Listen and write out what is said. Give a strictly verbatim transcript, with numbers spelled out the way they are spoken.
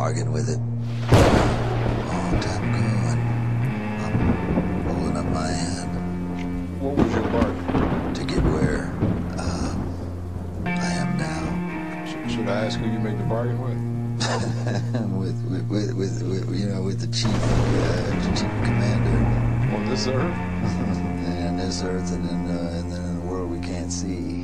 bargain with it. Long time ago, and I'm holding up my hand. What was your bargain? To get where uh, I am now. Sh- should I ask who you made the bargain with? with, with, with, with, with, you know, with the chief, uh, chief commander. On this earth? And this earth, and then, uh, and then in the world we can't see.